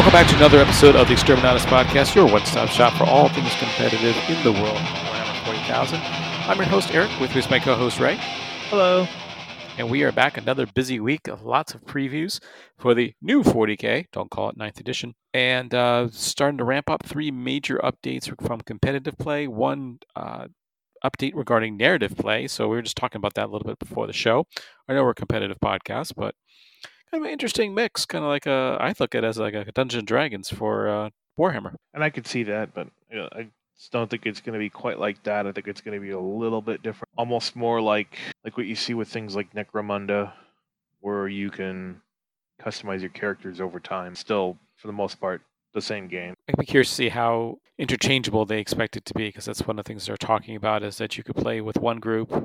Welcome back to another episode of the Exterminatus Podcast, your one-stop shop for all things competitive in the world of Warhammer 40,000. I'm your host, Eric, with me is my co-host, Ray. Hello. And we are back another busy week of lots of previews for the new 40K, don't call it 9th edition, and starting to ramp up 3 major updates from competitive play, one update regarding narrative play, so we were just talking about that a little bit before the show. I know we're a competitive podcast, but kind of an interesting mix, kind of like I look at it as like a Dungeons and Dragons for Warhammer. And I could see that, but I just don't think it's going to be quite like that. I think it's going to be a little bit different, almost more like what you see with things like Necromunda, where you can customize your characters over time. Still, for the most part, the same game. I'd be curious to see how interchangeable they expect it to be, because that's one of the things they're talking about is that you could play with one group,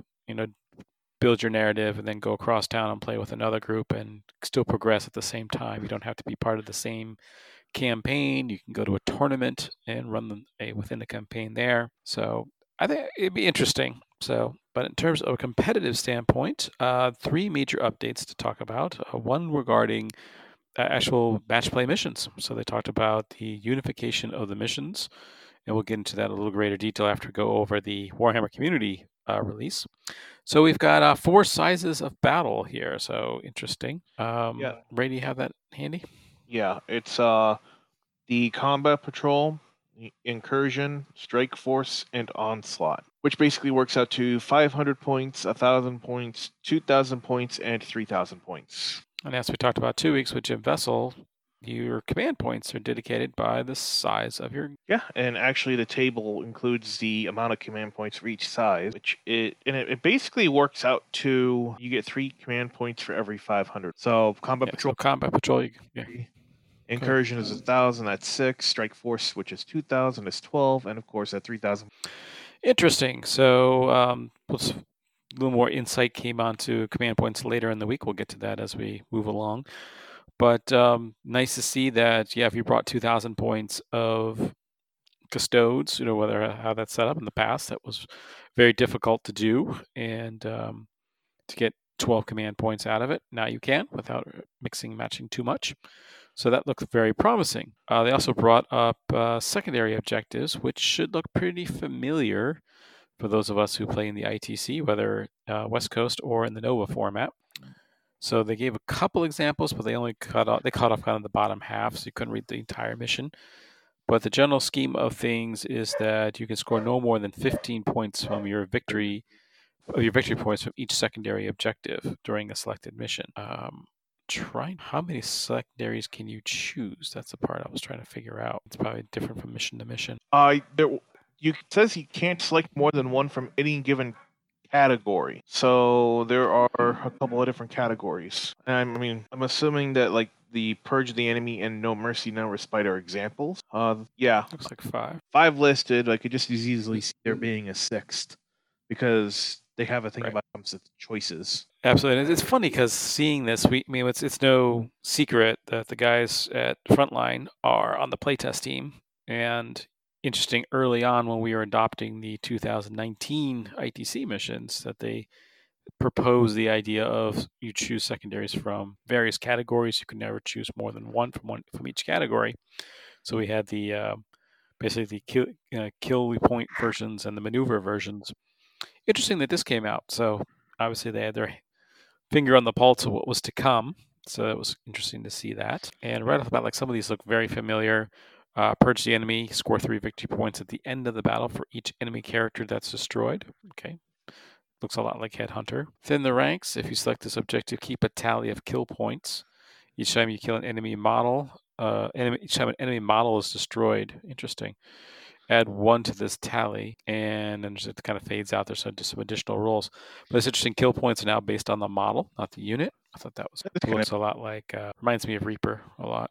build your narrative, and then go across town and play with another group and still progress at the same time. You don't have to be part of the same campaign. You can go to a tournament and run within the campaign there. So I think it'd be interesting. But in terms of a competitive standpoint, 3 major updates to talk about. One regarding actual match play missions. So they talked about the unification of the missions, and we'll get into that in a little greater detail after we go over the Warhammer Community release. So we've got 4 sizes of battle here. So interesting. Ray, do you have that handy? Yeah, it's the Combat Patrol, Incursion, Strike Force, and Onslaught, which basically works out to 500 points, 1,000 points, 2,000 points, and 3,000 points. And as we talked about 2 weeks with Jim Vessel, your command points are dedicated by the size of your... Yeah, and actually the table includes the amount of command points for each size, which it basically works out to you get 3 command points for every 500. So Combat Patrol... So Combat Patrol... Incursion is 1,000, that's 6. Strike Force, which is 2,000, is 12. And of course, at 3,000. Interesting. So a little more insight came onto command points later in the week. We'll get to that as we move along. But nice to see that, if you brought 2,000 points of custodes, how that's set up in the past, that was very difficult to do. And to get 12 command points out of it, now you can without matching too much. So that looks very promising. They also brought up secondary objectives, which should look pretty familiar for those of us who play in the ITC, whether West Coast or in the Nova format. So they gave a couple examples, but they cut off kind of the bottom half, so you couldn't read the entire mission. But the general scheme of things is that you can score no more than 15 points from your victory points from each secondary objective during a selected mission. How many secondaries can you choose? That's the part I was trying to figure out. It's probably different from mission to mission. It says you can't select more than one from any given category. So there are a couple of different categories. I'm assuming that the Purge the Enemy and No Mercy, No Respite are examples. Looks like 5. 5 listed. I could just as easily see there being a 6th because they have a thing about comes to choices. Absolutely. It's funny because seeing this, it's no secret that the guys at Frontline are on the playtest team. And interesting, early on when we were adopting the 2019 ITC missions, that they proposed the idea of you choose secondaries from various categories. You can never choose more than one from each category. So we had the basically the kill point versions and the maneuver versions. Interesting that this came out. So obviously they had their finger on the pulse of what was to come. So it was interesting to see that. And right off the bat, some of these look very familiar. Purge the enemy, score 3 victory points at the end of the battle for each enemy character that's destroyed. Okay. Looks a lot like Headhunter. Thin the ranks. If you select this objective, keep a tally of kill points. Each time you kill an enemy model, each time an enemy model is destroyed. Interesting. Add 1 to this tally, and then it kind of fades out. There's just some additional rolls. But it's interesting. Kill points are now based on the model, not the unit. I thought that looks a lot like, reminds me of Reaper a lot.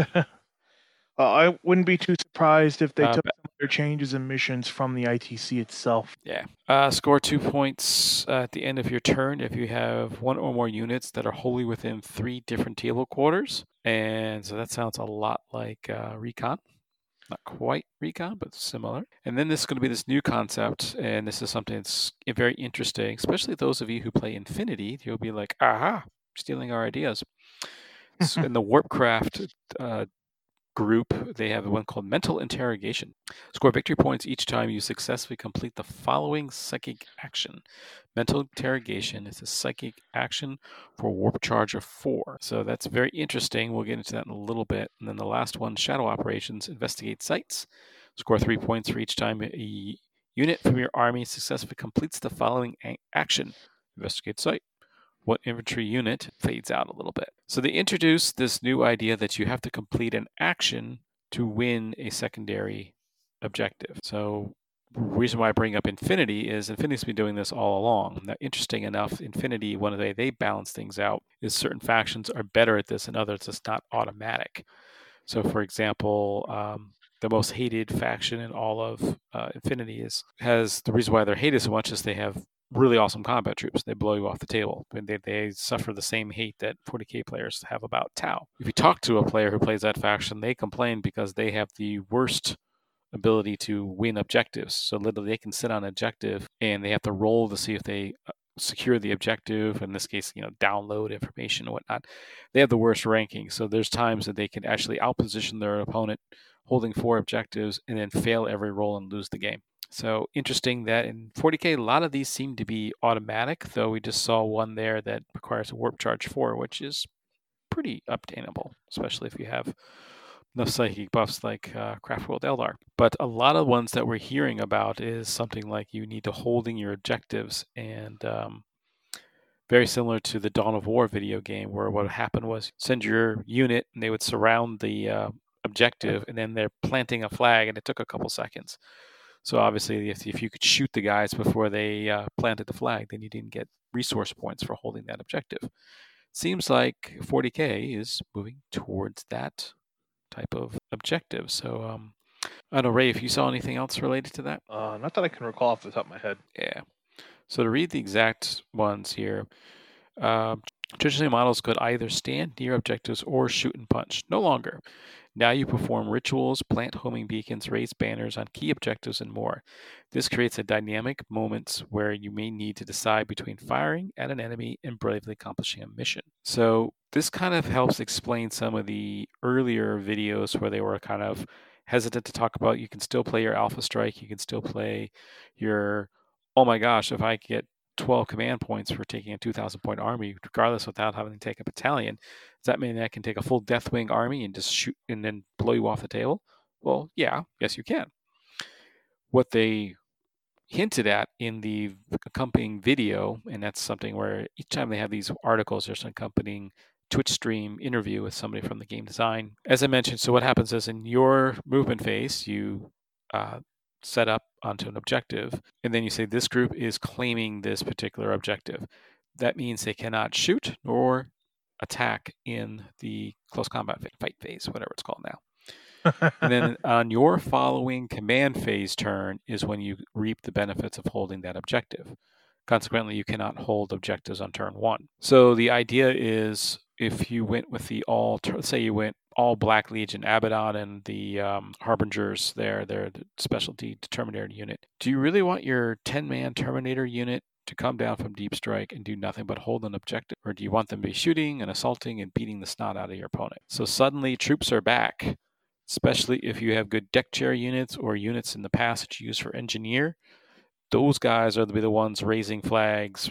I wouldn't be too surprised if they took some of their changes and missions from the ITC itself. Yeah. Score 2 points at the end of your turn if you have 1 or more units that are wholly within 3 different table quarters. And so that sounds a lot like Recon. Not quite Recon, but similar. And then this is going to be this new concept, and this is something that's very interesting, especially those of you who play Infinity. You'll be like, aha, stealing our ideas. So in the Warpcraft group, they have one called Mental Interrogation. Score victory points each time you successfully complete the following psychic action. Mental Interrogation is a psychic action for Warp Charge of 4. So that's very interesting. We'll get into that in a little bit. And then the last one, Shadow Operations, Investigate Sites. Score 3 points for each time a unit from your army successfully completes the following action. Investigate Site. What infantry unit fades out a little bit. So they introduced this new idea that you have to complete an action to win a secondary objective. So the reason why I bring up Infinity is Infinity's been doing this all along. Now, interesting enough, Infinity, one of the way they balance things out is certain factions are better at this and others it's not automatic. So for example, the most hated faction in all of Infinity has the reason why they're hated so much is they have really awesome combat troops. They blow you off the table. I mean, they suffer the same hate that 40k players have about Tau. If you talk to a player who plays that faction, they complain because they have the worst ability to win objectives. So literally they can sit on an objective and they have to roll to see if they secure the objective, in this case, download information and whatnot. They have the worst ranking. So there's times that they can actually outposition their opponent holding 4 objectives and then fail every roll and lose the game. So interesting that in 40k, a lot of these seem to be automatic, though we just saw one there that requires a Warp Charge 4, which is pretty obtainable, especially if you have enough psychic buffs like Craftworld Eldar. But a lot of ones that we're hearing about is something like you need to holding your objectives, and very similar to the Dawn of War video game, where what happened was send your unit and they would surround the objective, and then they're planting a flag, and it took a couple seconds. So obviously, if you could shoot the guys before they planted the flag, then you didn't get resource points for holding that objective. Seems like 40k is moving towards that type of objective. So I don't know, Ray, if you saw anything else related to that? Not that I can recall off the top of my head. Yeah. So to read the exact ones here, traditionally models could either stand near objectives or shoot and punch. No longer. Now you perform rituals, plant homing beacons, raise banners on key objectives, and more. This creates a dynamic moments where you may need to decide between firing at an enemy and bravely accomplishing a mission. So this kind of helps explain some of the earlier videos where they were kind of hesitant to talk about you can still play your Alpha Strike, you can still play your, oh my gosh, if I get 12 command points for taking a 2,000 point army, regardless without having to take a battalion, does that mean I can take a full Deathwing army and just shoot and then blow you off the table? Well, yeah, yes, you can. What they hinted at in the accompanying video, and that's something where each time they have these articles, there's an accompanying Twitch stream interview with somebody from the game design. As I mentioned, so what happens is in your movement phase, you set up onto an objective, and then you say this group is claiming this particular objective. That means they cannot shoot nor attack in the close combat fight phase, whatever it's called now. And then on your following command phase turn is when you reap the benefits of holding that objective. Consequently, you cannot hold objectives on turn 1. So the idea is if you went with the let's say you went all Black Legion, Abaddon, and the Harbingers they're the specialty Terminator unit. Do you really want your 10-man Terminator unit to come down from Deep Strike and do nothing but hold an objective? Or do you want them to be shooting and assaulting and beating the snot out of your opponent? So suddenly troops are back, especially if you have good deck chair units or units in the past that you use for engineer. Those guys are the ones raising flags,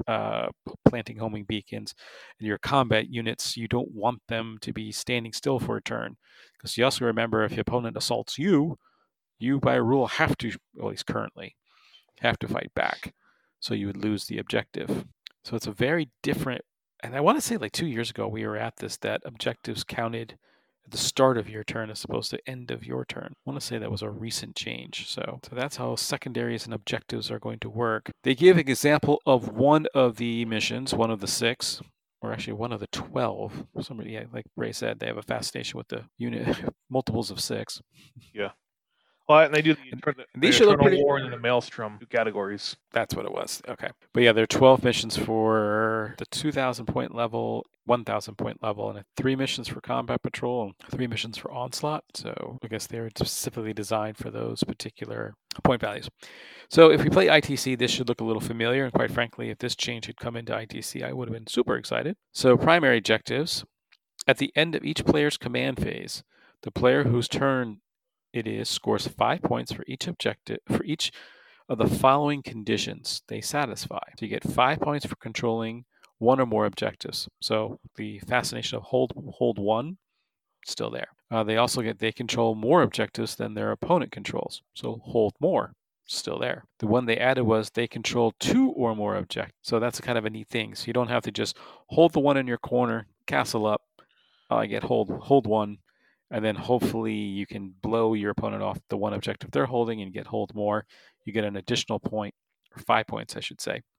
planting homing beacons, and your combat units, you don't want them to be standing still for a turn, because you also remember if your opponent assaults you by rule have to, at least currently, have to fight back, so you would lose the objective. So it's a very different, and I want to say like 2 years ago we were at this, that objectives counted at the start of your turn as opposed to end of your turn. I want to say that was a recent change. So that's how secondaries and objectives are going to work. They give an example of one of the missions, one of the 6, or actually one of the 12. Somebody, like Ray said, they have a fascination with the unit multiples of 6. Yeah. Well, and they do the Eternal War and the Maelstrom categories. That's what it was. Okay. But yeah, there are 12 missions for the 2,000 point level, 1,000 point level, and 3 missions for combat patrol and 3 missions for onslaught. So I guess they're specifically designed for those particular point values. So if we play ITC, this should look a little familiar. And quite frankly, if this change had come into ITC, I would have been super excited. So primary objectives. At the end of each player's command phase, The player whose turn it is scores 5 points for each objective for each of the following conditions they satisfy. So you get 5 points for controlling one or more objectives. So the fascination of hold one, still there. They control more objectives than their opponent controls. So hold more, still there. The one they added was they control 2 or more objectives. So that's kind of a neat thing. So you don't have to just hold the one in your corner, castle up. I get hold one, and then hopefully you can blow your opponent off the one objective they're holding and get hold more. You get an additional point, or 5 points, I should say,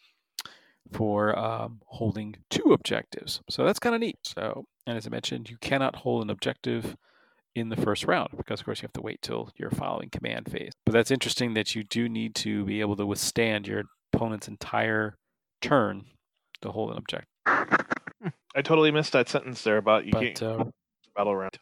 for holding 2 objectives. So that's kind of neat. So, and as I mentioned, you cannot hold an objective in the first round because, of course, you have to wait till your following command phase. But that's interesting that you do need to be able to withstand your opponent's entire turn to hold an objective. I totally missed that sentence there about you can't battle round.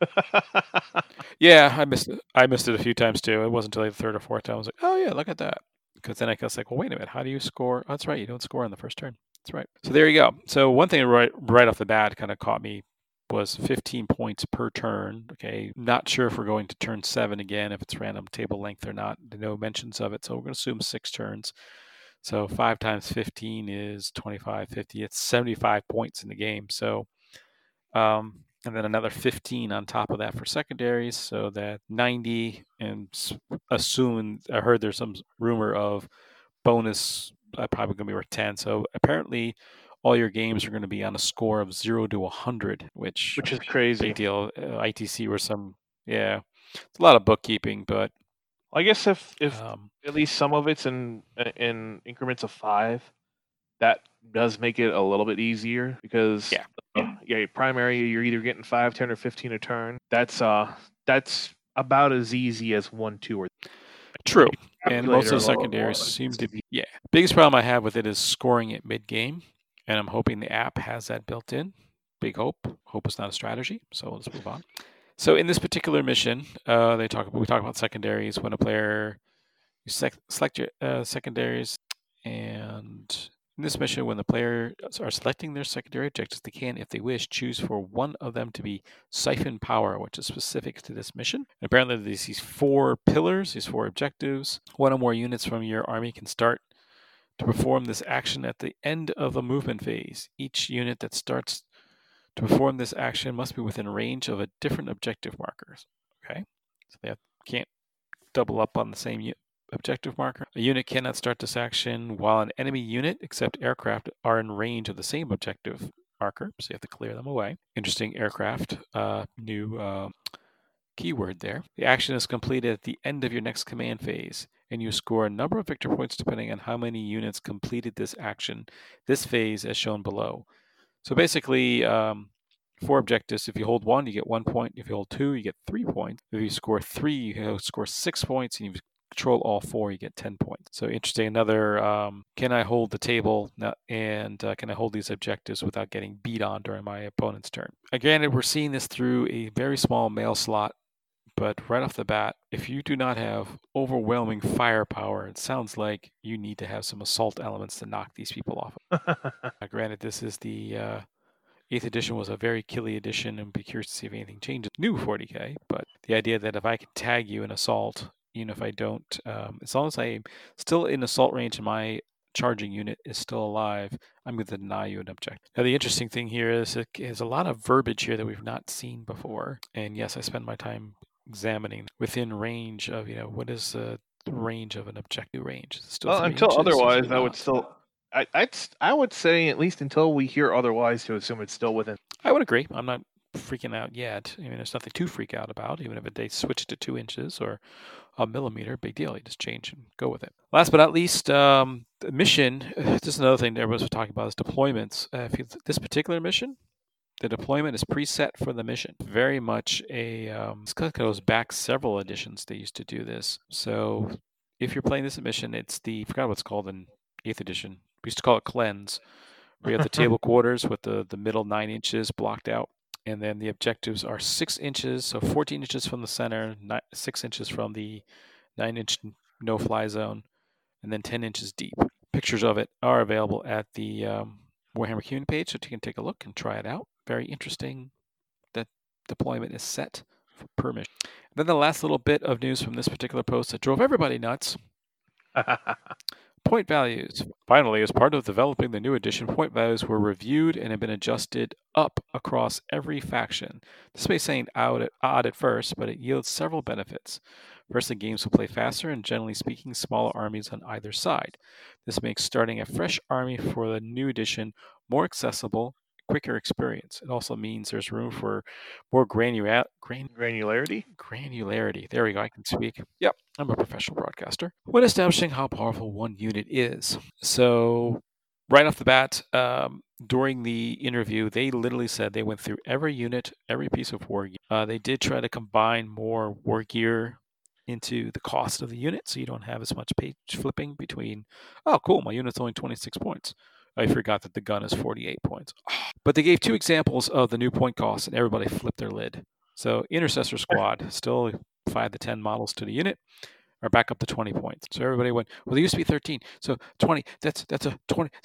Yeah, I missed it. I missed it a few times too. It wasn't until like the third or fourth time I was like, oh yeah, look at that. Because then I was like, well, wait a minute, how do you score? Oh, that's right, you don't score on the first turn. That's right. So there you go. So one thing right off the bat kind of caught me was 15 points per turn. Okay, not sure if we're going to turn 7 again, if it's random table length or not. No mentions of it, so we're going to assume 6 turns. So 5 times 15 is 25, 50. It's 75 points in the game. So, and then another 15 on top of that for secondaries, so that 90. And I heard there's some rumor of bonus probably going to be worth 10. So apparently, all your games are going to be on a score of 0 to 100, which is crazy. Big deal. ITC or it's a lot of bookkeeping, but I guess if at least some of it's in increments of 5, that does make it a little bit easier because primary you're either getting 5, 10, or 15 a turn. That's about as easy as 1, 2, or 3. True. And most of the secondaries seem to be biggest problem I have with it is scoring it mid game, and I'm hoping the app has that built in. Big hope. Hope it's not a strategy. So let's move on. So in this particular mission, we talk about secondaries. When a player select your secondaries, and in this mission, when the players are selecting their secondary objectives, they can, if they wish, choose for one of them to be siphon power, which is specific to this mission. And apparently, there's these 4 pillars, these 4 objectives. One or more units from your army can start to perform this action at the end of a movement phase. Each unit that starts to perform this action must be within range of a different objective markers. Okay, so they can't double up on the same objective marker. A unit cannot start this action while an enemy unit, except aircraft, are in range of the same objective marker, so you have to clear them away. Interesting aircraft, new keyword there. The action is completed at the end of your next command phase, and you score a number of victor points depending on how many units completed this action, this phase as shown below. So basically, 4 objectives. If you hold 1, you get 1 point. If you hold 2, you get 3 points. If you score 3, you score 6 points, and you control all 4, you get 10 points. So interesting. Another, can I hold the table and can I hold these objectives without getting beat on during my opponent's turn? Granted, we're seeing this through a very small mail slot, but right off the bat, if you do not have overwhelming firepower, it sounds like you need to have some assault elements to knock these people off. Granted, this is the 8th edition was a very killy edition, and be curious to see if anything changes. New 40k, but the idea that if I can tag you in assault, even if I don't, as long as I'm still in assault range and my charging unit is still alive, I'm going to deny you an objective. Now, the interesting thing here is it has a lot of verbiage here that we've not seen before. And yes, I spend my time examining within range of, what is the range of an objective range? Is it still 3 until inches? Otherwise, I would still. I would say at least until we hear otherwise to assume it's still within. I would agree. I'm not freaking out yet. I mean, there's nothing to freak out about. Even if they switch to 2 inches or a millimeter, big deal. You just change and go with it. Last but not least, the mission. This is another thing everyone's talking about is deployments. This particular mission, the deployment is preset for the mission. Very much this goes back several editions they used to do this. So if you're playing this mission, I forgot what it's called in 8th edition. We used to call it Cleanse, where you have the table quarters with the middle 9 inches blocked out. And then the objectives are 6 inches, so 14 inches from the center, 6 inches from the 9-inch no-fly zone, and then 10 inches deep. Pictures of it are available at the Warhammer community page, so you can take a look and try it out. Very interesting. That deployment is set for per mission. Then the last little bit of news from this particular post that drove everybody nuts. Point values. Finally, as part of developing the new edition, point values were reviewed and have been adjusted up across every faction. This may seem odd at first, but it yields several benefits. Firstly, games will play faster and, generally speaking, smaller armies on either side. This makes starting a fresh army for the new edition more accessible, quicker experience. It also means there's room for more Granularity? Granularity. There we go. I can speak. Yep, I'm a professional broadcaster. When establishing how powerful one unit is. So, right off the bat, during the interview, they literally said they went through every unit, every piece of war gear. They did try to combine more war gear into the cost of the unit, so you don't have as much page flipping between, oh, cool, my unit's only 26 points. I forgot that the gun is 48 points. But they gave 2 examples of the new point costs, and everybody flipped their lid. So Intercessor Squad, still 5 to 10 models to the unit, are back up to 20 points. So everybody went, well, they used to be 13. So 20, that's a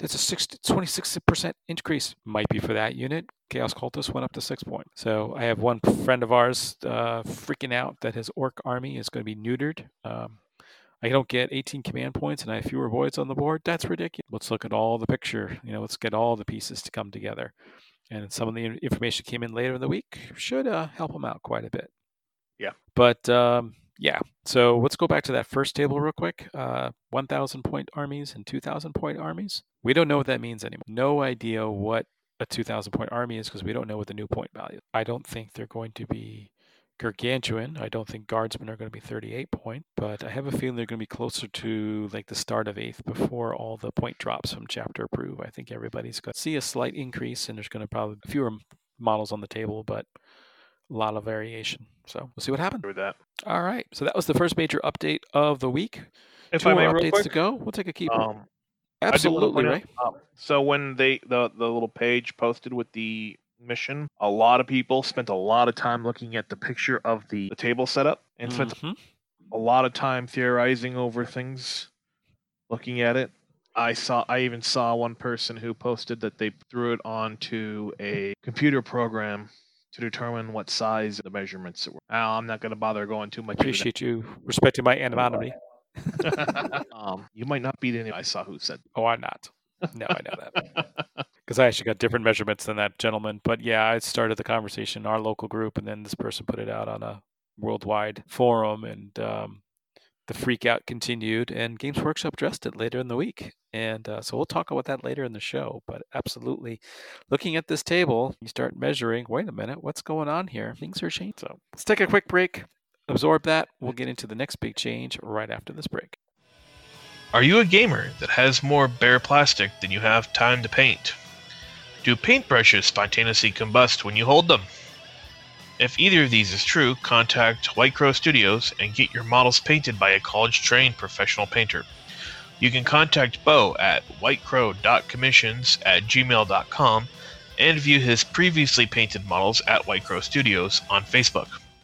26% increase. Might be for that unit. Chaos Cultist went up to 6 points. So I have one friend of ours freaking out that his orc army is going to be neutered. I don't get 18 command points and I have fewer voids on the board. That's ridiculous. Let's look at all the picture. Let's get all the pieces to come together. And some of the information came in later in the week. Should help him out quite a bit. Yeah. But yeah. So let's go back to that first table real quick. 1,000 point armies and 2,000 point armies. We don't know what that means anymore. No idea what a 2,000 point army is because we don't know what the new point value is. I don't think they're going to be gargantuan. I don't think guardsmen are going to be 38 point, but I have a feeling they're going to be closer to like the start of 8th before all the point drops from chapter approve. I think everybody's going to see a slight increase and there's going to probably be fewer models on the table, but a lot of variation. So we'll see what happens. With that. All right. So that was the first major update of the week. If 2 I may, more real updates quick, to go. We'll take a keeper. I do wanna Absolutely, point Ray. out, so when the little page posted with the mission, a lot of people spent a lot of time looking at the picture of the table setup and spent a lot of time theorizing over things, looking at it. I even saw one person who posted that they threw it onto a computer program to determine what size the measurements were. Now, I'm not going to bother going too much. Appreciate you respecting my anonymity. You might not be the only I saw who said. Oh, I'm not. No, I know that. Because I actually got different measurements than that gentleman. But yeah, I started the conversation in our local group, and then this person put it out on a worldwide forum, and the freak out continued, and Games Workshop addressed it later in the week. And so we'll talk about that later in the show. But absolutely, looking at this table, you start measuring, wait a minute, what's going on here? Things are changing. So let's take a quick break, absorb that. We'll get into the next big change right after this break. Are you a gamer that has more bare plastic than you have time to paint? Do paintbrushes spontaneously combust when you hold them? If either of these is true, contact White Crow Studios and get your models painted by a college-trained professional painter. You can contact Bo at whitecrow.commissions@gmail.com and view his previously painted models at White Crow Studios on Facebook.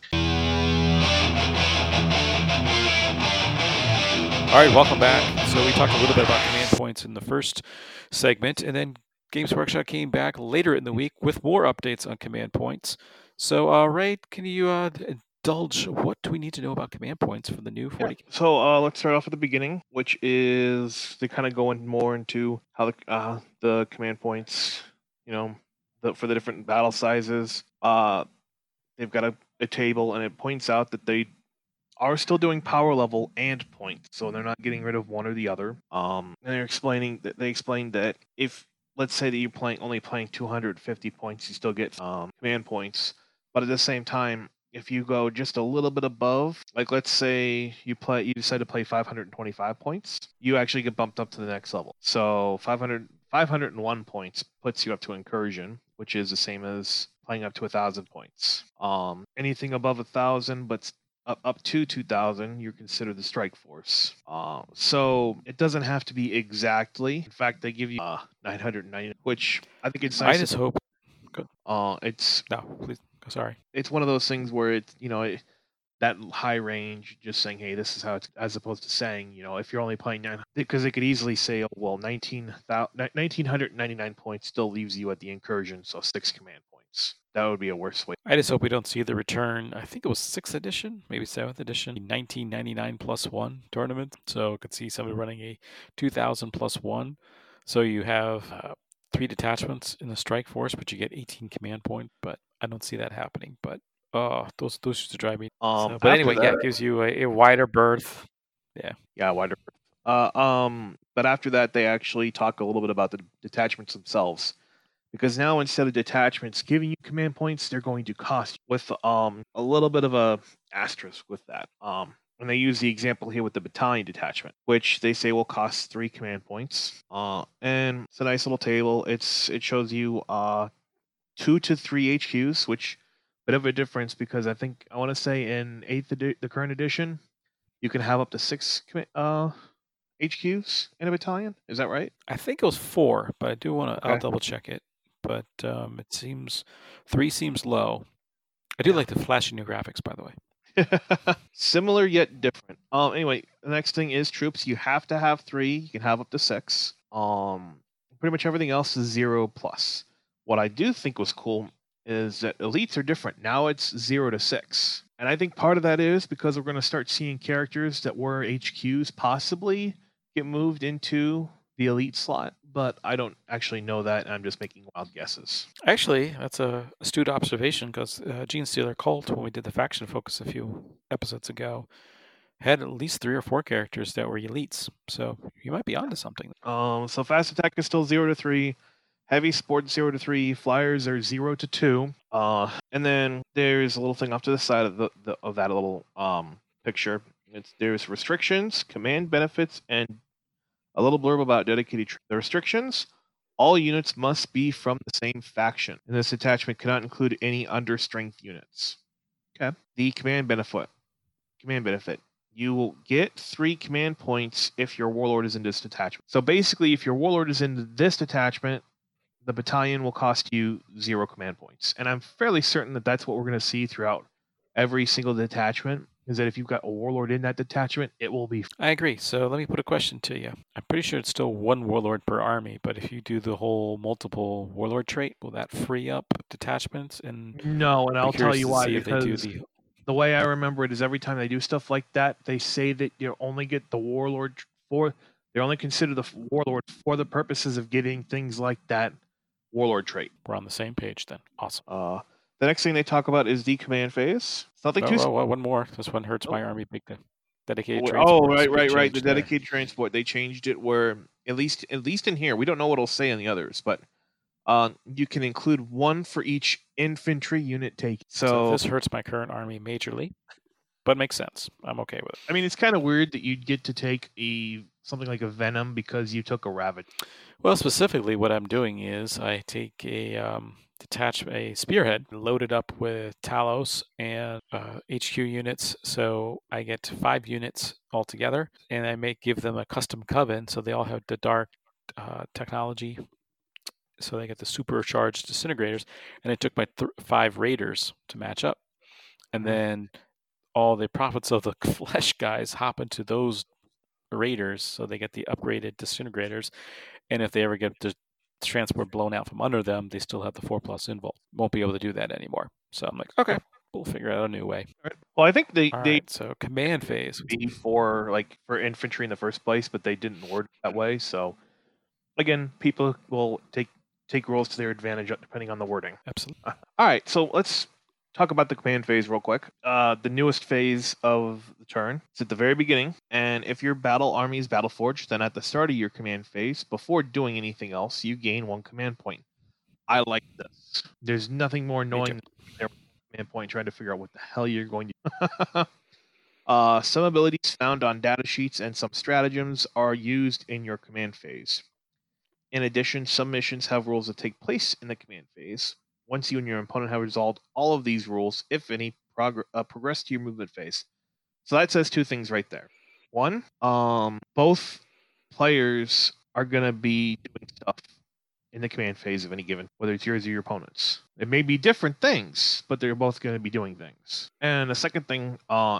All right, welcome back. So we talked a little bit about command points in the first segment, and then Games Workshop came back later in the week with more updates on command points. So, Ray, can you indulge? What do we need to know about command points for the new 40? So let's start off at the beginning, which is they kind of go more into how the command points, for the different battle sizes. They've got a table, and it points out that they are still doing power level and points, so they're not getting rid of one or the other. And they explained that if, let's say that you're only playing 250 points, you still get command points. But at the same time, if you go just a little bit above, like let's say you decide to play 525 points, you actually get bumped up to the next level. So 501 points puts you up to incursion, which is the same as playing up to 1,000 points. Anything above 1,000, but up to 2,000, you're considered the strike force. So it doesn't have to be exactly. In fact, they give you 990, which I think it's nice. I just hope. Good. It's no, please. Sorry. It's one of those things where it's that high range, just saying, hey, this is how it's, as opposed to saying, if you're only playing 900, because they could easily say, oh, well, 1,999 points still leaves you at the incursion, so 6 command points. That would be a worse way. I just hope we don't see the return. I think it was 6th edition, maybe 7th edition, 1999 plus 1 tournament. So I could see somebody running a 2000 plus 1. So you have 3 detachments in the strike force, but you get 18 command points. But I don't see that happening. But those used to drive me. But anyway, it gives you a wider berth. Yeah, wider. But after that, they actually talk a little bit about the detachments themselves, because now instead of detachments giving you command points, they're going to cost you, with a little bit of a asterisk with that. And they use the example here with the battalion detachment, which they say will cost 3 command points. And it's a nice little table. It shows you 2 to 3 HQs, which bit of a difference, because I want to say in the current edition, you can have up to 6 HQs in a battalion. Is that right? I think it was 4, but I do want to. I'll Okay. double check it. But it seems 3 seems low. I do like the flashy new graphics, by the way. Similar yet different. Anyway, the next thing is troops. You have to have 3. You can have up to 6. Pretty much everything else is 0 plus. What I do think was cool is that elites are different. Now it's 0 to 6. And I think part of that is because we're going to start seeing characters that were HQs possibly get moved into the elite slot, but I don't actually know that, and I'm just making wild guesses. Actually, that's a astute observation, because Genestealer Cult, when we did the faction focus a few episodes ago, had at least 3 or 4 characters that were elites. So you might be onto something. So fast attack is still 0 to 3. Heavy support 0 to 3. Flyers are 0 to 2. And then there's a little thing off to the side of of that little picture. There's restrictions, command benefits, and a little blurb about dedicated. The restrictions: all units must be from the same faction, and this attachment cannot include any understrength units. Okay. The command benefit. You will get 3 command points if your warlord is in this detachment. So basically, if your warlord is in this detachment, the battalion will cost you 0 command points. And I'm fairly certain that that's what we're going to see throughout every single detachment, is that if you've got a warlord in that detachment, it will be... I agree. So let me put a question to you. I'm pretty sure it's still 1 warlord per army, but if you do the whole multiple warlord trait, will that free up detachments? And No, and I'll tell you why, because the way I remember it is every time they do stuff like that, they say that you only get the warlord they only consider the warlord for the purposes of getting things like that warlord trait. We're on the same page then. Awesome. The next thing they talk about is the command phase. It's nothing too... one more. This one hurts my army big. The dedicated transport. Oh, right. The dedicated transport. They changed it where, at least in here, we don't know what it'll say in the others, but you can include 1 for each infantry unit taken. So this hurts my current army majorly, but makes sense. I'm okay with it. I mean, it's kind of weird that you'd get to take something like a Venom because you took a Ravage. Well, specifically, what I'm doing is I take detach a spearhead, load it up with Talos and HQ units, so I get 5 units altogether, and I give them a custom coven, so they all have the dark technology, so they get the supercharged disintegrators, and I took my 5 raiders to match up, and then all the prophets of the flesh guys hop into those raiders, so they get the upgraded disintegrators, and if they ever get the transport blown out from under them, they still have the 4+ invul. Won't be able to do that anymore. So I'm like, okay, we'll figure out a new way. Well, I think they so command phase for infantry in the first place, but they didn't word it that way. So again, people will take rules to their advantage depending on the wording. Absolutely. All right, so let's talk about the command phase real quick. The newest phase of the turn. It's at the very beginning, and if your battle army is Battleforged, then at the start of your command phase, before doing anything else, you gain 1 command point. I like this. There's nothing more annoying than their command point trying to figure out what the hell you're going to do. Some abilities found on data sheets and some stratagems are used in your command phase. In addition, some missions have rules that take place in the command phase. Once you and your opponent have resolved all of these rules, if any, progress to your movement phase. So that says 2 things right there. 1, both players are going to be doing stuff in the command phase of any given, whether it's yours or your opponent's. It may be different things, but they're both going to be doing things. And the second thing,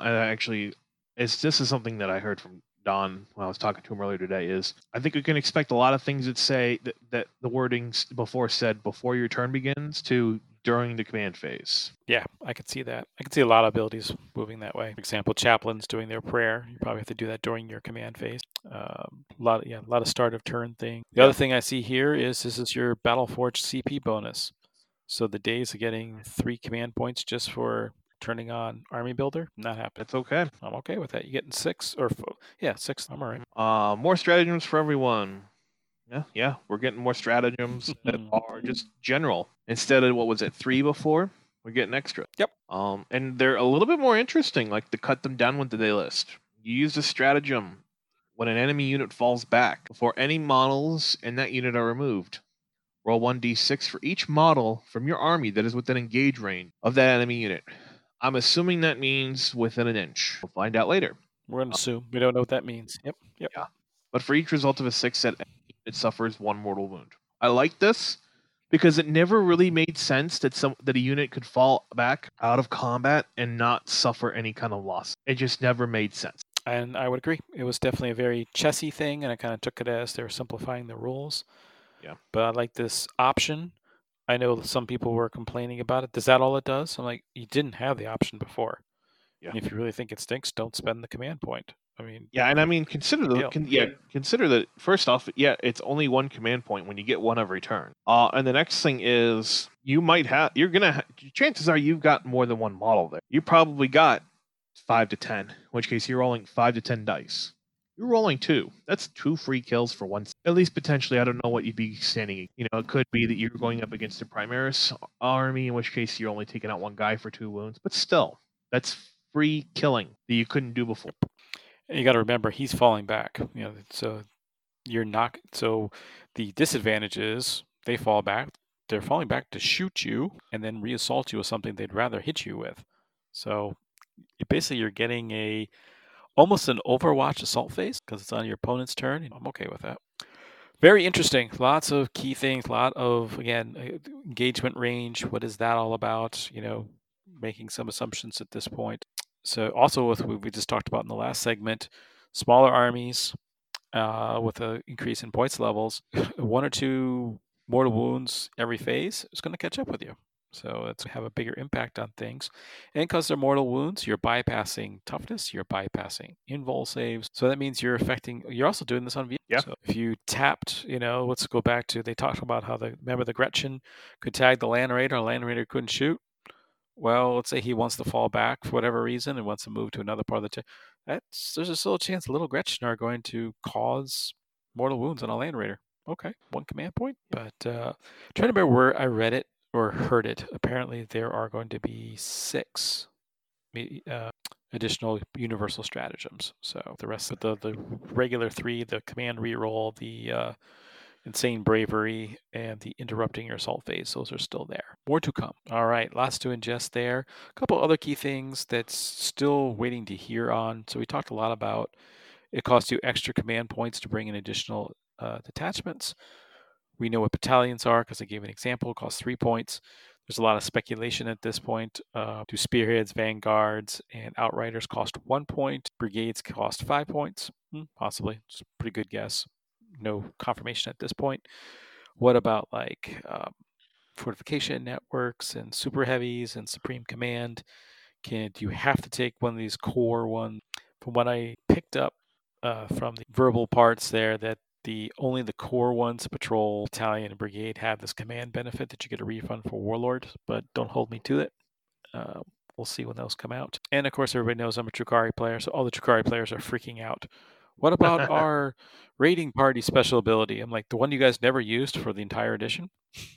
this is something that I heard from Don when I was talking to him earlier today, is I think we can expect a lot of things that say that the wordings before said before your turn begins to during the command phase. Yeah, I could see that. I could see a lot of abilities moving that way. For example, chaplains doing their prayer. You probably have to do that during your command phase. A lot of start of turn thing. The other thing I see here is this is your Battleforge CP bonus. So the days of getting 3 command points just for turning on Army Builder, not happening. That's okay. I'm okay with that. You're getting 6 or 6. I'm all right. More stratagems for everyone. Yeah, we're getting more stratagems that are just general. Instead of, what was it, 3 before? We're getting extra. Yep. And they're a little bit more interesting, like the cut them down with the day list. You use a stratagem when an enemy unit falls back before any models in that unit are removed. Roll 1d6 for each model from your army that is within engage range of that enemy unit. I'm assuming that means within an inch. We'll find out later. We're going to assume. We don't know what that means. Yep. Yeah. But for each result of a 6 set, it suffers 1 mortal wound. I like this because it never really made sense that a unit could fall back out of combat and not suffer any kind of loss. It just never made sense. And I would agree. It was definitely a very chessy thing, and I kind of took it as they were simplifying the rules. Yeah. But I like this option. I know some people were complaining about it. Is that all it does? I'm like, you didn't have the option before. Yeah. And if you really think it stinks, don't spend the command point. I mean, yeah, and I mean, consider that first off, it's only 1 command point when you get 1 every turn. And the next thing is chances are you've got more than 1 model there. You probably got 5 to 10, in which case you're rolling 5 to 10 dice. You're rolling 2. That's 2 free kills for 1. At least potentially, I don't know what you'd be standing. It could be that you're going up against a Primaris army, in which case you're only taking out 1 guy for 2 wounds. But still, that's free killing that you couldn't do before. And you got to remember, he's falling back. So you're not. So the disadvantage is they fall back. They're falling back to shoot you and then reassault you with something they'd rather hit you with. So basically, you're getting almost an Overwatch assault phase because it's on your opponent's turn. I'm okay with that. Very interesting. Lots of key things. A lot of, again, engagement range. What is that all about? Making some assumptions at this point. So also with what we just talked about in the last segment, smaller armies with an increase in points levels, 1 or 2 mortal wounds every phase is going to catch up with you. So it's have a bigger impact on things. And because they're mortal wounds, you're bypassing toughness, you're bypassing invul saves. So that means you're also doing this on V. Yeah. So if you tapped, let's go back to, they talked about how remember the Gretchen could tag the Land Raider, Land Raider couldn't shoot. Well, let's say he wants to fall back for whatever reason and wants to move to another part of the there's still a chance little Gretchen are going to cause mortal wounds on a Land Raider. Okay, 1 command point. But trying to remember where I read it or heard it. Apparently, there are going to be 6 additional universal stratagems. So the rest of the regular 3, the command reroll, the insane bravery, and the interrupting your assault phase, those are still there. More to come. All right, lots to ingest there. A couple other key things that's still waiting to hear on. So we talked a lot about it costs you extra command points to bring in additional detachments. We know what battalions are because I gave an example. It costs 3 points. There's a lot of speculation at this point. Do spearheads, vanguards, and outriders cost 1 point? Brigades cost 5 points? Possibly. It's a pretty good guess. No confirmation at this point. What about fortification networks and super heavies and supreme command? Do you have to take one of these core ones? From what I picked up from the verbal parts there, that only the core ones, patrol, battalion, and brigade, have this command benefit that you get a refund for warlord, but don't hold me to it. We'll see when those come out. And of course, everybody knows I'm a Drukhari player, so all the Drukhari players are freaking out. What about our raiding party special ability? I'm like, the one you guys never used for the entire edition?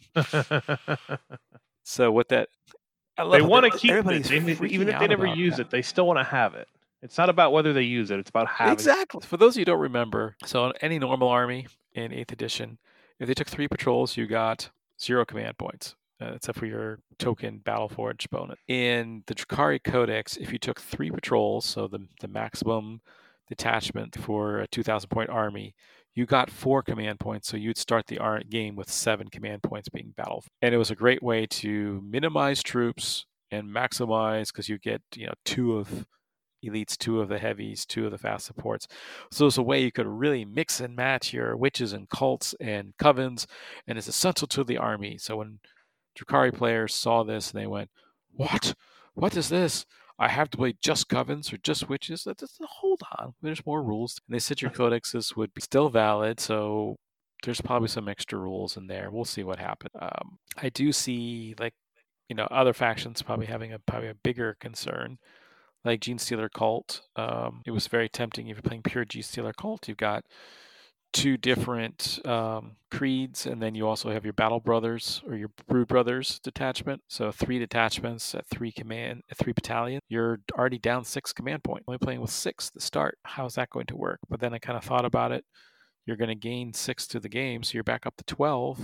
So what that... They want to keep it. Even if they never use it, they still want to have it. It's not about whether they use it. It's about having it. Exactly. For those of you who don't remember, so on any normal army in 8th edition, if they took 3 patrols, you got 0 command points. Except for your token Battleforge bonus. In the Drukhari Codex, if you took 3 patrols, so the maximum detachment for a 2,000-point army, you got 4 command points, so you'd start the game with 7 command points being battle. And it was a great way to minimize troops and maximize, because you get 2 of elites, 2 of the heavies, 2 of the fast supports. So it's a way you could really mix and match your witches and cults and covens, and it's essential to the army. So when Drukhari players saw this and they went, "What? What is this? I have to play just Covens or just Witches? Hold on, there's more rules." And they said your codexes would be still valid, so there's probably some extra rules in there. We'll see what happens. I do see, like, other factions probably having a bigger concern, like Genestealer Cult. It was very tempting if you're playing pure Genestealer Cult. You've got two different creeds, and then you also have your Battle Brothers or your Brood Brothers detachment. So 3 detachments at 3 battalion. You're already down 6 command points. Only playing with 6 to start. How's that going to work? But then I kind of thought about it. You're going to gain 6 to the game, so you're back up to 12.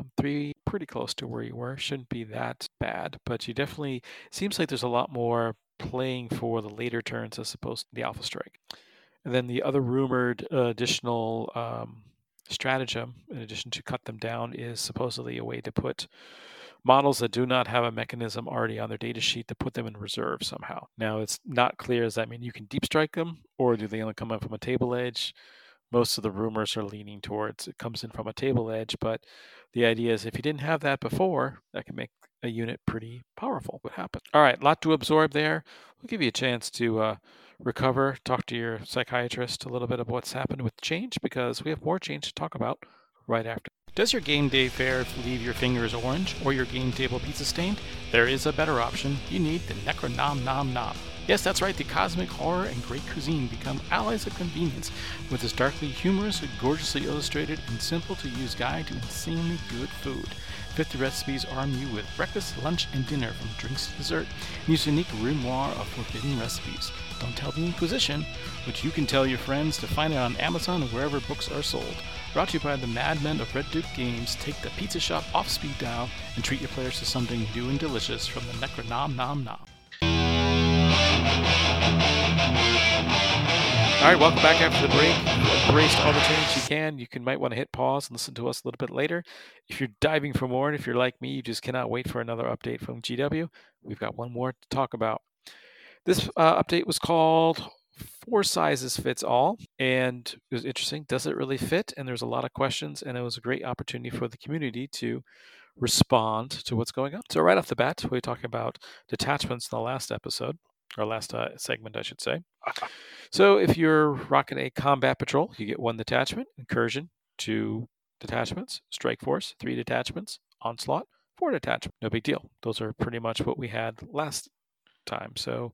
3 pretty close to where you were. Shouldn't be that bad, but you definitely seems like there's a lot more playing for the later turns as opposed to the Alpha Strike. And then the other rumored additional stratagem, in addition to cut them down, is supposedly a way to put models that do not have a mechanism already on their data sheet to put them in reserve somehow. Now, it's not clear. Does that mean you can deep strike them, or do they only come in from a table edge? Most of the rumors are leaning towards it comes in from a table edge, but the idea is if you didn't have that before, that can make a unit pretty powerful. What happened? All right, a lot to absorb there. We'll give you a chance to recover, talk to your psychiatrist a little bit of what's happened with change, because we have more change to talk about right after. Does your game day fare leave your fingers orange or your game table pizza stained? There is a better option. You need the Necronom Nom Nom. Yes, that's right, the cosmic horror and great cuisine become allies of convenience with this darkly humorous, gorgeously illustrated, and simple-to-use guide to insanely good food. 50 recipes arm you with breakfast, lunch, and dinner, from drinks to dessert, and use unique grimoire of forbidden recipes. Don't tell the Inquisition, which you can tell your friends to find it on Amazon or wherever books are sold. Brought to you by the madmen of Red Duke Games, take the pizza shop off speed dial and treat your players to something new and delicious from the Necronom Nom Nom. All right, welcome back after the break. Embraced all the change you can. You might want to hit pause and listen to us a little bit later. If you're diving for more, and if you're like me, you just cannot wait for another update from GW, we've got one more to talk about. This update was called 4 Sizes Fits All, and it was interesting. Does it really fit? And there's a lot of questions, and it was a great opportunity for the community to respond to what's going on. So right off the bat, we talked about detachments in the last episode, or last segment, I should say. So if you're rocking a combat patrol, you get 1 detachment, incursion, 2 detachments, strike force, 3 detachments, onslaught, 4 detachments. No big deal. Those are pretty much what we had last time. So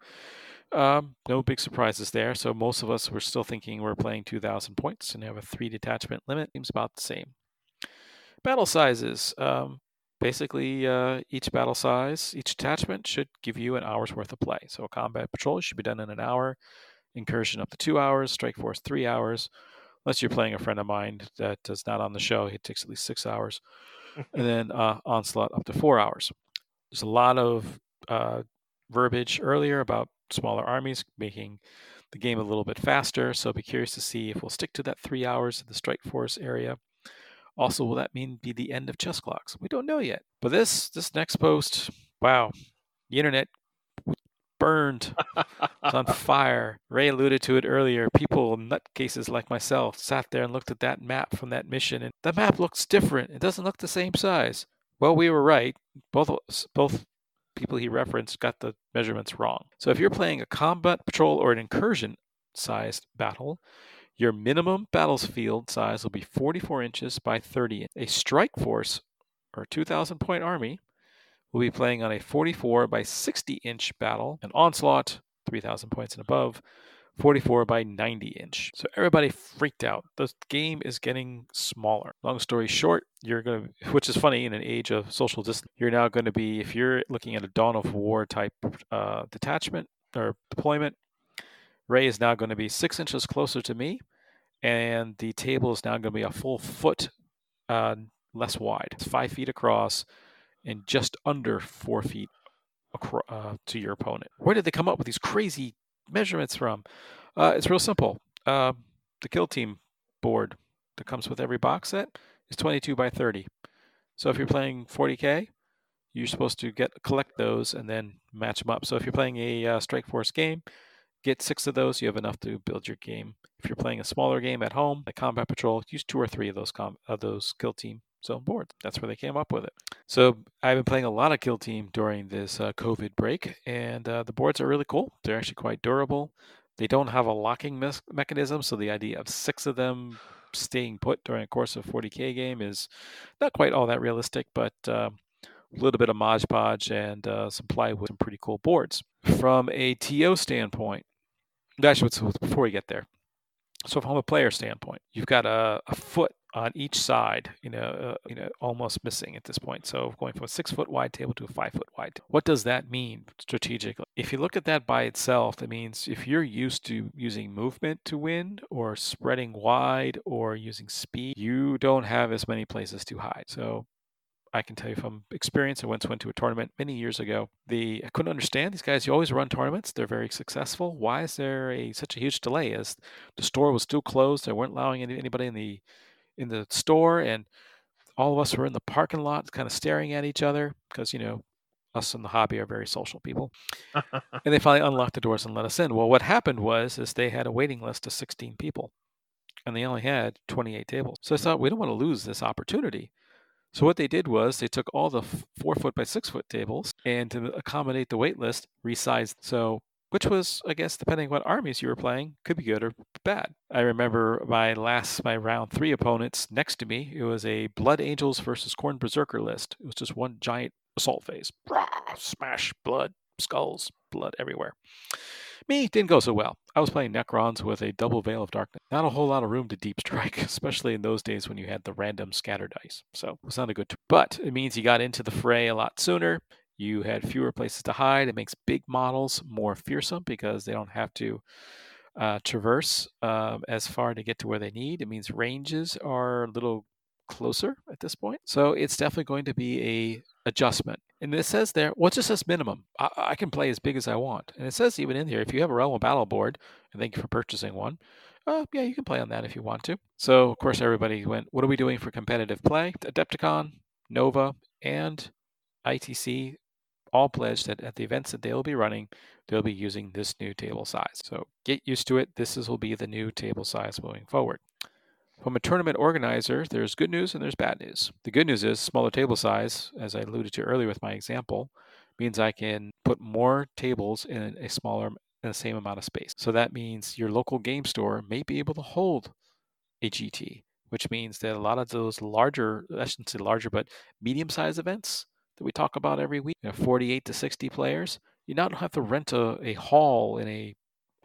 no big surprises there. So most of us were still thinking we're playing 2,000 points and have a 3 detachment limit. Seems about the same. Battle sizes. Basically, each battle size, each detachment should give you an hour's worth of play. So a combat patrol should be done in an hour, incursion up to 2 hours, strike force 3 hours. Unless you're playing a friend of mine that is not on the show, it takes at least 6 hours. And then onslaught up to 4 hours. There's a lot of verbiage earlier about smaller armies making the game a little bit faster. So I'll be curious to see if we'll stick to that 3 hours in the strike force area. Also, will that mean be the end of chess clocks? We don't know yet. But this next post, wow, the internet burned. It's on fire. Ray alluded to it earlier. People, nutcases like myself, sat there and looked at that map from that mission, and the map looks different. It doesn't look the same size. Well, we were right. Both people he referenced got the measurements wrong. So if you're playing a combat patrol or an incursion-sized battle, your minimum battlefield size will be 44 inches by 30. A strike force, or 2,000 point army, will be playing on a 44 by 60 inch battle. An onslaught, 3,000 points and above, 44 by 90 inch. So everybody freaked out. The game is getting smaller. Long story short, which is funny in an age of social distance, you're now going to be, if you're looking at a Dawn of War type detachment or deployment, Ray is now going to be 6 inches closer to me, and the table is now going to be a full foot less wide. It's 5 feet across and just under 4 feet to your opponent. Where did they come up with these crazy measurements from? It's real simple. The Kill Team board that comes with every box set is 22 by 30. So if you're playing 40K, you're supposed to collect those and then match them up. So if you're playing a Strike Force game, get 6 of those, you have enough to build your game. If you're playing a smaller game at home, like Combat Patrol, use 2 or 3 of those Kill Team zone boards. That's where they came up with it. So I've been playing a lot of Kill Team during this COVID break, and the boards are really cool. They're actually quite durable. They don't have a locking mechanism, so the idea of 6 of them staying put during a course of 40K game is not quite all that realistic, but a little bit of Mod Podge and some plywood, some pretty cool boards. From a TO standpoint, actually, before we get there, so from a player standpoint, you've got a foot on each side, almost missing at this point. So going from a 6-foot wide table to a 5-foot wide. What does that mean strategically? If you look at that by itself, that means if you're used to using movement to win or spreading wide or using speed, you don't have as many places to hide. So I can tell you from experience, I once went to a tournament many years ago. I couldn't understand these guys. You always run tournaments. They're very successful. Why is there such a huge delay? As the store was still closed, they weren't allowing anybody in the store, and all of us were in the parking lot, kind of staring at each other because us in the hobby are very social people. And they finally unlocked the doors and let us in. Well, what happened was they had a waiting list of 16 people, and they only had 28 tables. So I thought, we don't want to lose this opportunity. So what they did was they took all the 4-foot by 6-foot tables and to accommodate the wait list, resized. So, which was, I guess, depending on what armies you were playing, could be good or bad. I remember my round 3 opponents next to me. It was a Blood Angels versus Khorne Berserker list. It was just one giant assault phase. Smash, blood, skulls, blood everywhere. Me, didn't go so well. I was playing Necrons with a double Veil of Darkness. Not a whole lot of room to deep strike, especially in those days when you had the random scatter dice. So it was not a good but it means you got into the fray a lot sooner. You had fewer places to hide. It makes big models more fearsome because they don't have to traverse as far to get to where they need. It means ranges are a little closer at this point. So it's definitely going to be a adjustment. And it says there, well, it just says minimum. I can play as big as I want. And it says even in here, if you have a Realm of Battle board, and thank you for purchasing one, yeah, you can play on that if you want to. So, of course, everybody went, what are we doing for competitive play? Adepticon, Nova, and ITC all pledged that at the events that they'll be running, they'll be using this new table size. So get used to it. Will be the new table size moving forward. From a tournament organizer, there's good news and there's bad news. The good news is smaller table size, as I alluded to earlier with my example, means I can put more tables in the same amount of space. So that means your local game store may be able to hold a GT, which means that a lot of those larger, I shouldn't say larger, but medium-sized events that we talk about every week, 48 to 60 players, you now don't have to rent a hall in a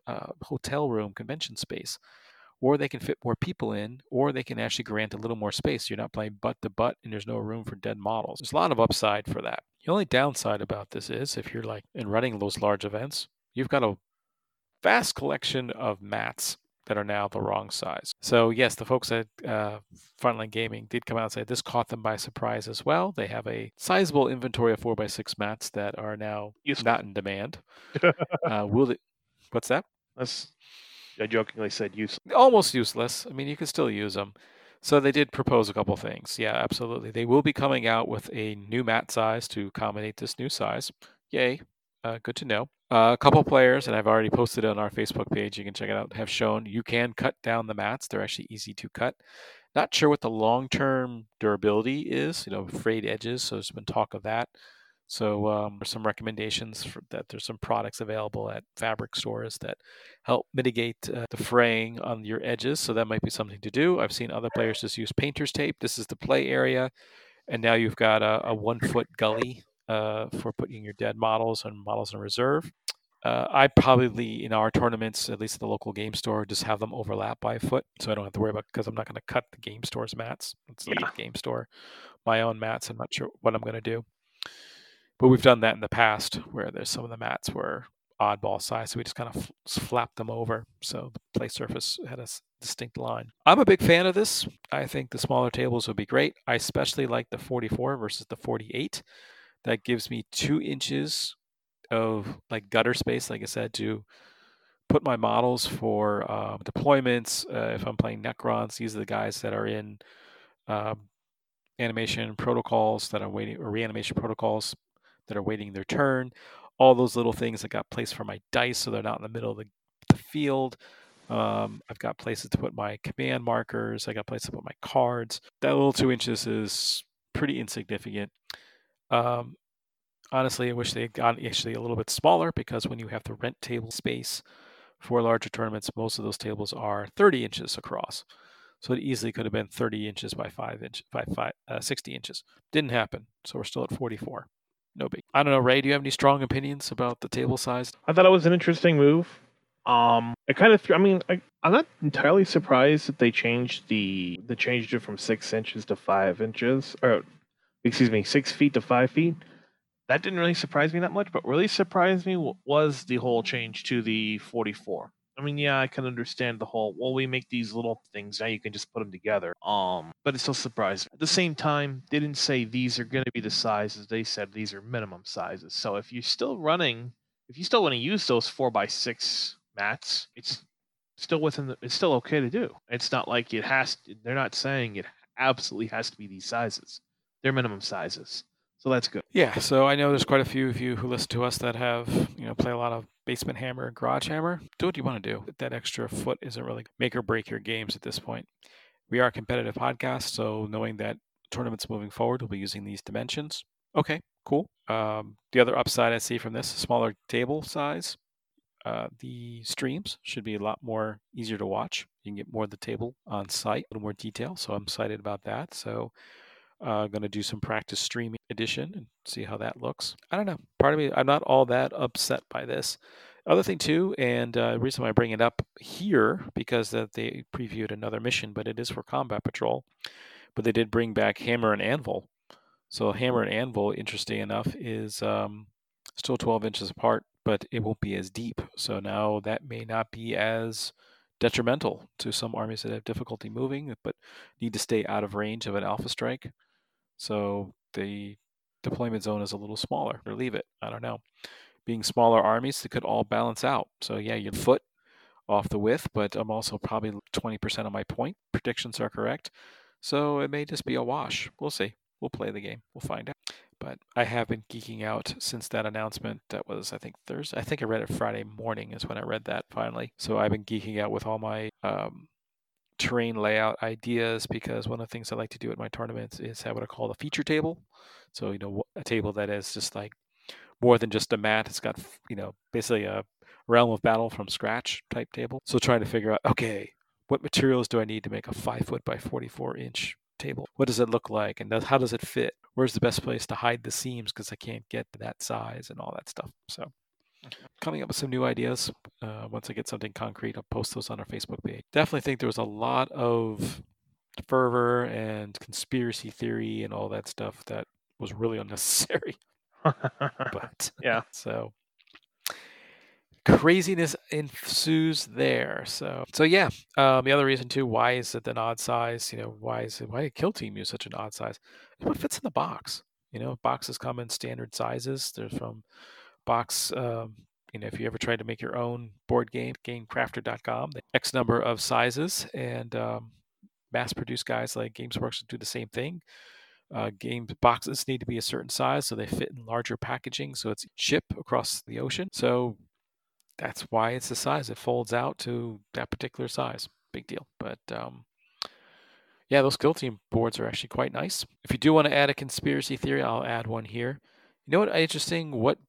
hotel room convention space, or they can fit more people in, or they can actually grant a little more space. You're not playing butt to butt and there's no room for dead models. There's a lot of upside for that. The only downside about this is if you're in running those large events, you've got a vast collection of mats that are now the wrong size. So yes, the folks at Frontline Gaming did come out and say this caught them by surprise as well. They have a sizable inventory of 4x6 mats that are now not in demand. What's that? I jokingly said useless. Almost useless. I mean, you can still use them. So they did propose a couple things. Yeah, absolutely. They will be coming out with a new mat size to accommodate this new size. Yay. Good to know. A couple players, and I've already posted it on our Facebook page, you can check it out, have shown you can cut down the mats. They're actually easy to cut. Not sure what the long-term durability is, frayed edges, so there's been talk of that. So there's some recommendations that there's some products available at fabric stores that help mitigate the fraying on your edges. So that might be something to do. I've seen other players just use painter's tape. This is the play area. And now you've got a 1-foot gully for putting your dead models and models in reserve. I probably, in our tournaments, at least at the local game store, just have them overlap by a foot. So I don't have to worry about, because I'm not going to cut the game store's mats. It's the game store. My own mats, I'm not sure what I'm going to do. But we've done that in the past where there's some of the mats were oddball size, so we just kind of flapped them over so the play surface had a distinct line. I'm a big fan of this. I think the smaller tables would be great. I especially like the 44 versus the 48. That gives me 2 inches of gutter space, like I said, to put my models for deployments. If I'm playing Necrons, these are the guys that are in animation protocols that are waiting, or reanimation protocols that are waiting their turn. All those little things that got placed for my dice so they're not in the middle of the field. I've got places to put my command markers. I got places to put my cards. That little 2 inches is pretty insignificant. Honestly, I wish they had gotten actually a little bit smaller, because when you have to rent table space for larger tournaments, most of those tables are 30 inches across. So it easily could have been 30 inches by 60 inches. Didn't happen. So we're still at 44. No big. I don't know, Ray, do you have any strong opinions about the table size? I thought it was an interesting move. I kind of, I'm not entirely surprised that they changed it from 6 inches to 5 inches, or excuse me, 6 feet to 5 feet. That didn't really surprise me that much. But really surprised me was the whole change to the 44. I mean, yeah, I can understand the whole, well, we make these little things, now you can just put them together. But it still surprised me. At the same time, they didn't say these are going to be the sizes. They said these are minimum sizes. So if you still want to use those 4x6 mats, it's still it's still okay to do. It's not like they're not saying it absolutely has to be these sizes. They're minimum sizes. So that's good. Yeah, so I know there's quite a few of you who listen to us that have, play a lot of Basement Hammer and Garage Hammer. Do what you want to do. That extra foot isn't really make or break your games at this point. We are a competitive podcast, so knowing that tournaments moving forward, we'll be using these dimensions. Okay, cool. The other upside I see from this, smaller table size. The streams should be a lot more easier to watch. You can get more of the table on site, a little more detail. So I'm excited about that. So going to do some practice streaming edition and see how that looks. I don't know. Part of me, I'm not all that upset by this. Other thing too, and the reason why I bring it up here, because they previewed another mission, but it is for Combat Patrol. But they did bring back Hammer and Anvil. So Hammer and Anvil, interesting enough, is still 12 inches apart, but it won't be as deep. So now that may not be as detrimental to some armies that have difficulty moving, but need to stay out of range of an alpha strike. So the deployment zone is a little smaller, or leave it. I don't know. Being smaller armies, they could all balance out. So yeah, your foot off the width, but I'm also probably 20% of my point. Predictions are correct. So it may just be a wash. We'll see. We'll play the game. We'll find out. But I have been geeking out since that announcement. That was, I think, Thursday. I think I read it Friday morning is when I read that finally. So I've been geeking out with all my terrain layout ideas, because one of the things I like to do at my tournaments is have what I call a feature table. So, a table that is just like more than just a mat. It's got, basically a realm of battle from scratch type table. So trying to figure out, okay, what materials do I need to make a 5 foot by 44 inch table? What does it look like? And how does it fit? Where's the best place to hide the seams, because I can't get to that size and all that stuff. So coming up with some new ideas. Once I get something concrete, I'll post those on our Facebook page. Definitely think there was a lot of fervor and conspiracy theory and all that stuff that was really unnecessary. But yeah, so craziness ensues there. So yeah. The other reason too, why is it an odd size? Why did Kill Team use such an odd size? What fits in the box? Boxes come in standard sizes. There's from box. If you ever tried to make your own board game, GameCrafter.com, the X number of sizes, and mass-produced guys like Games Workshop do the same thing. Game boxes need to be a certain size so they fit in larger packaging, so it's ship across the ocean. So that's why it's the size. It folds out to that particular size. Big deal. But yeah, those Kill Team boards are actually quite nice. If you do want to add a conspiracy theory, I'll add one here. You know what? Interesting. What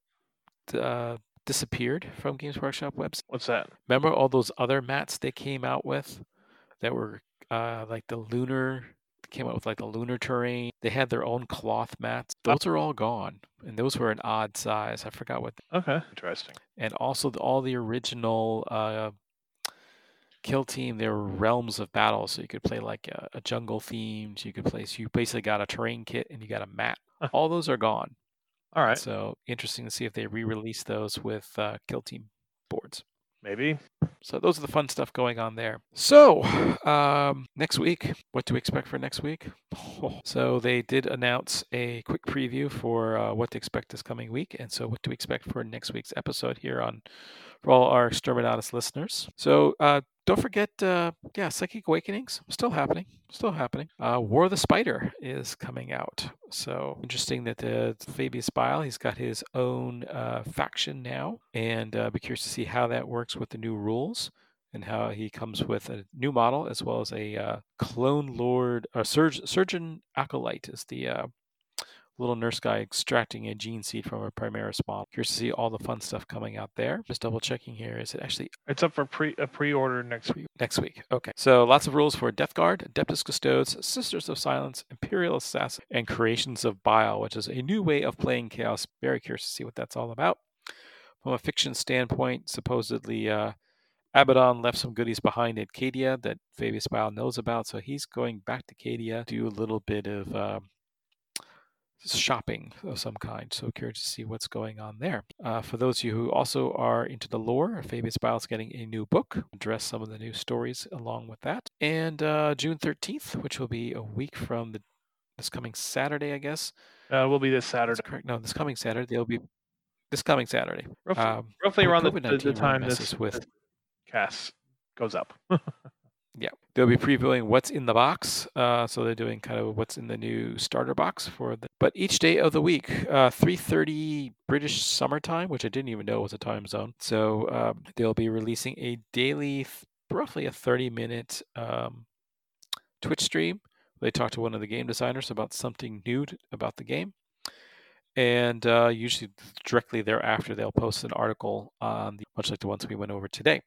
disappeared from Games Workshop website? What's that? Remember all those other mats they came out with that were like the lunar? Came out with like the lunar terrain. They had their own cloth mats. Those are all gone, and those were an odd size. I forgot what. Okay, interesting. And also all the original Kill Team, there were realms of battle, so you could play like a jungle themed. You basically got a terrain kit and you got a mat. All those are gone. All right. So interesting to see if they re-release those with Kill Team boards. Maybe. So those are the fun stuff going on there. So next week, what to expect for next week? So they did announce a quick preview for what to expect this coming week, and so what to expect for next week's episode here for all our Exterminatus listeners. So don't forget, Psychic Awakenings, still happening. War of the Spider is coming out. So interesting that Fabius Bile, he's got his own faction now, and be curious to see how that works with the new rules. and how he comes with a new model as well as a clone lord, or surgeon acolyte is the little nurse guy extracting a gene seed from a Primaris model. Curious to see all the fun stuff coming out there. Just double checking here. Is it actually? It's up for pre-order next week. Next week. Okay. So lots of rules for Death Guard, Adeptus Custodes, Sisters of Silence, Imperial Assassin, and Creations of Bile, which is a new way of playing Chaos. Very curious to see what that's all about. From a fiction standpoint, supposedly Abaddon left some goodies behind at Cadia that Fabius Bile knows about, so he's going back to Cadia to do a little bit of shopping of some kind. So curious to see what's going on there. For those of you who also are into the lore, Fabius Bile is getting a new book, address some of the new stories along with that. And June 13th, which will be a week from this coming Saturday, I guess. Will be this Saturday. That's correct. No, this coming Saturday. They'll be this coming Saturday. Roughly around the time this cast goes up. Yeah, they'll be previewing what's in the box. So they're doing kind of what's in the new starter box but each day of the week, 3:30 British summertime, which I didn't even know was a time zone. So they'll be releasing a daily, roughly a 30-minute Twitch stream. They talk to one of the game designers about something new about the game. And usually directly thereafter, they'll post an article on much like the ones we went over today.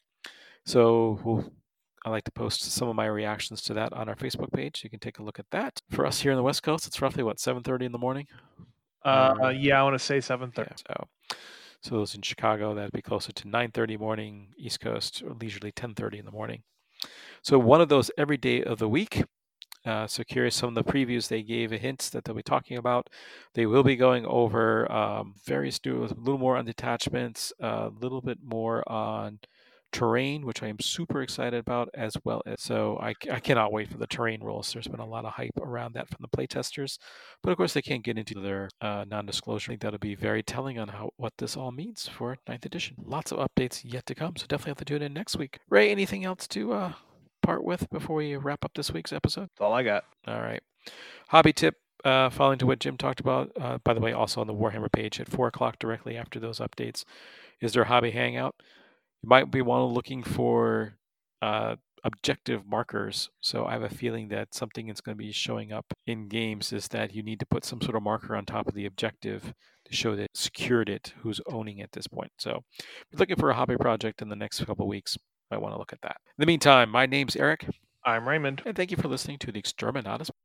So I like to post some of my reactions to that on our Facebook page. You can take a look at that. For us here on the West Coast, it's roughly 7:30 in the morning. Yeah, I want to say 7:30. Yeah, so those in Chicago, that'd be closer to 9:30 morning. East Coast, or leisurely 10:30 in the morning. So one of those every day of the week. So curious, some of the previews they gave hints that they'll be talking about. They will be going over various new, a little more on detachments, a little bit more on terrain, which I am super excited about as well. So I cannot wait for the terrain rules. There's been a lot of hype around that from the playtesters, but of course they can't get into their non-disclosure. I think that'll be very telling on what this all means for 9th edition. Lots of updates yet to come, so definitely have to tune in next week. Ray, anything else to part with before we wrap up this week's episode? That's all I got. All right. Hobby tip, following to what Jim talked about, by the way, also on the Warhammer page at 4 o'clock directly after those updates, is their hobby hangout. You might be looking for objective markers. So I have a feeling that something that's going to be showing up in games is that you need to put some sort of marker on top of the objective to show that secured it, who's owning it at this point. So if you're looking for a hobby project in the next couple of weeks, I want to look at that. In the meantime, my name's Eric. I'm Raymond. And thank you for listening to the Exterminatus